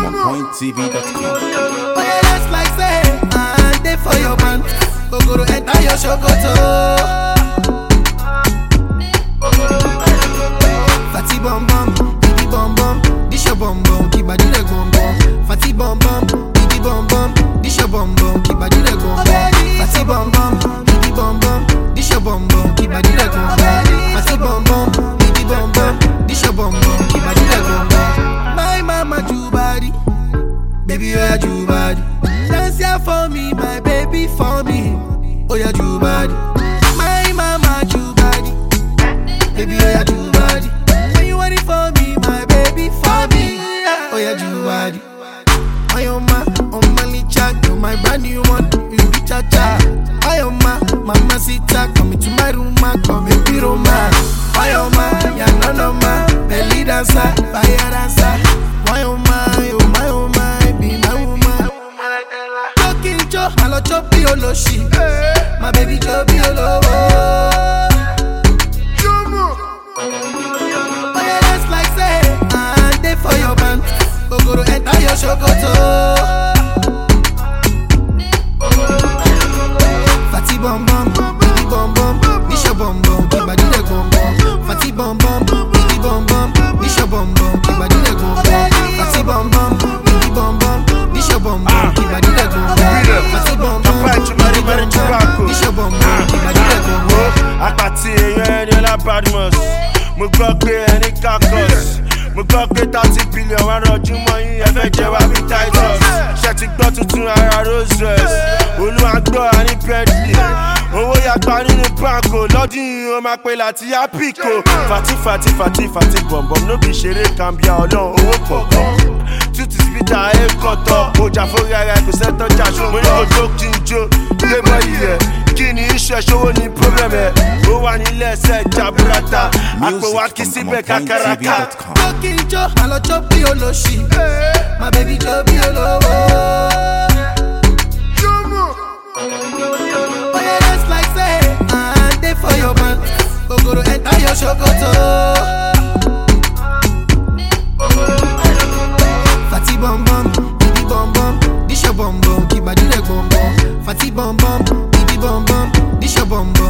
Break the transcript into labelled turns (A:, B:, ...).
A: PointTV.com.
B: Oh yeah, that's like say, and they for your man. Go to enter your shokoto. Fatty bum bum, baby bum bum, this your bum bum, keep body leg bum bum. Fatty bum bum, baby bum bum, this your bum bum, keep body leg bum bum. Fatty bum bum, baby bum bum, this your bum bum, keep body leg bum bum. Fatty bum bum, baby bum bum, this your bum bum, keep body leg bum bum. My mama do body, baby oh yeah do body. Dance here for me, my baby for me. Oh yeah do body. My mama do body, baby oh yeah do body. When you want it for me, my baby for me. Oh yeah do body. My oma, licha, you're my brand new one. You be cha cha. My oma, mama sita, come into my room, come and be Roma. My oma, ya no ma, belly dancer, fire dancer. My oma, be my woman. Talking cho, I love choppy oloshi. My baby choppy olo. Oh yeah, that's like say, and they for your man. Go to enter your shokoto. Fatty bum bum, baby bum bum, this your bum bum, keep body leg bum bum. Fatty bum bum, baby bum bum, this your bum bum, keep body leg bum bum. Fatty bum bum, baby bum bum, this your bum bum, keep body leg bum bum. Fatty bum bum, baby bum bum, this your bum bum, keep body leg bum bum.
C: Àpàtì èèyàn ẹni Badmus, mo gbọ́ pé ẹni kakọ́s. Mo gbọ́ pé 30 billion wá rọjú mọ́ yín ẹ fẹ́ jẹ wá bí Titus. Ṣé ti gbọ́ tuntun ara Rolls Royce? Olúwàgbọ́ àní Bentley. Owó yàgbá nínú báńkò lọ́dún yìí ó máa pe láti Ápíkò. Fati bọ̀m̀bọ̀m ló bí ṣeré kàmbíà ọlọ́run owó pọ̀pọ̀. Tútù spíta ẹ̀kọ́tọ̀, ọjà fórí ara kò sẹ́tọ̀ jà ṣó. Mo ní ojú kí n jó, gbé bọ́ iyẹ̀. Kí ni iṣẹ́ ṣòwò ní problem ẹ̀? Ó wà nílẹ̀ ẹsẹ̀ jaburata. Àpò wa kì í síbẹ̀ kákàràkà.
B: Talking cho, I love choppy oloshi. My baby choppy olowo. Oh yeah, that's like say, and they for your man. Go to enter your shokoto. Fatty bum bum, baby bum bum, this your bum bum, keep body leg bum bum. Fatty bum bum, baby bum bum, this your bum bum.